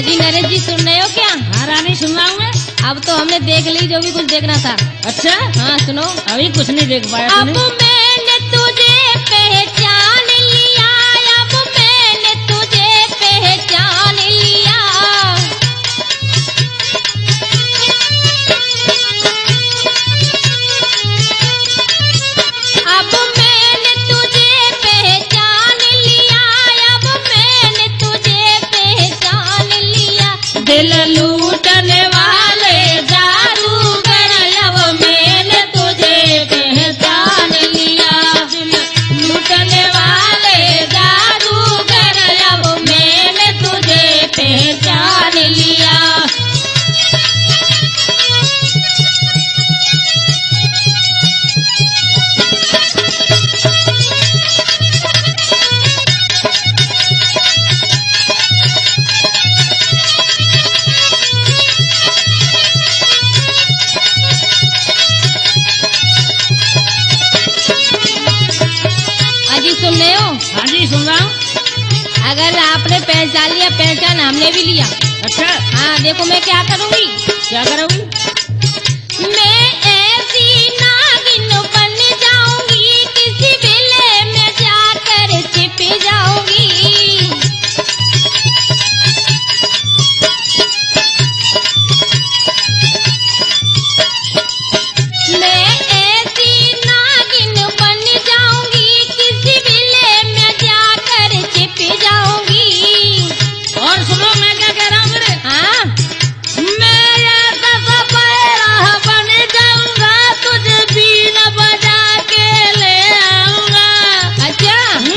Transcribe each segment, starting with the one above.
जी नरेश जी सुन रहे हो क्या? हाँ रानी सुन रहा हूँ मैं। अब तो हमने देख ली जो भी कुछ देखना था। अच्छा हाँ सुनो। अभी कुछ नहीं देख पाया अब मैंने तुझे पहचान लिया, अब मैंने तुझे पहचान लिया। अब मैंने तुझे पहचान लिया, अब मैंने तुझे पहचान लिया। दिल लूटने वाले जादूगर, अब मैंने तुझे पहचान लिया। दिल लूटने वाले जादूगर, अब मैंने तुझे पहचान लिया। अजी सुन रहे हो? हाँ जी सुन रहा हूँ। अगर आपने पहचान लिया, पहचान हमने भी लिया। अच्छा हाँ देखो मैं क्या करूँगी। क्या करोगी? मैं ऐसी नागिन बन जाऊंगी, किसी बिले में जाकर छिप जाऊंगी। मैं ऐसी नागिन बन जाऊंगी, किसी बिले में जाकर छिप जाऊंगी। और सुनो मैं क्या कह रहा हूँ मेरे। हाँ मैं ऐसा सपेरा बन जाऊंगा, तुझे बीना बजा के ले आऊंगा। अच्छा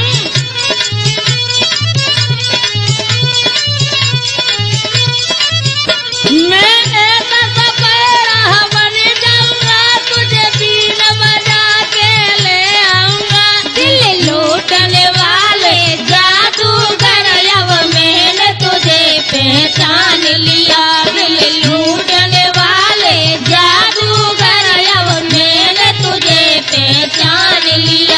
मैं ऐसा सपेरा बन जाऊंगा, तुझे बीना बजा के ले आऊंगा। दिल लूटने वाले जादूगर, अब मैंने तुझे पहचान लिया। दिल लूटने वाले जादूगर, अब मैंने तुझे पहचान लिया।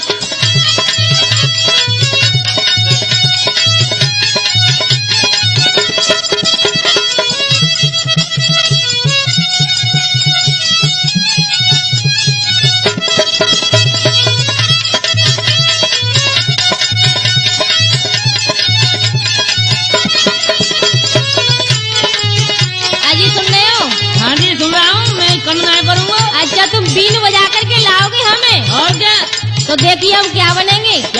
अजी सुन रहे हो? हाँ जी सुन रहा हूँ। मैं कम ना करूँगा। अच्छा तुम बीन बजा करके लाओगे हमें? और क्या? तो देखिए हम क्या बनेंगे।